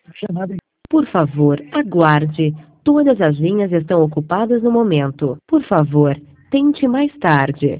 Chamada. Por favor, aguarde. Todas as linhas estão ocupadas no momento. Por favor, tente mais tarde.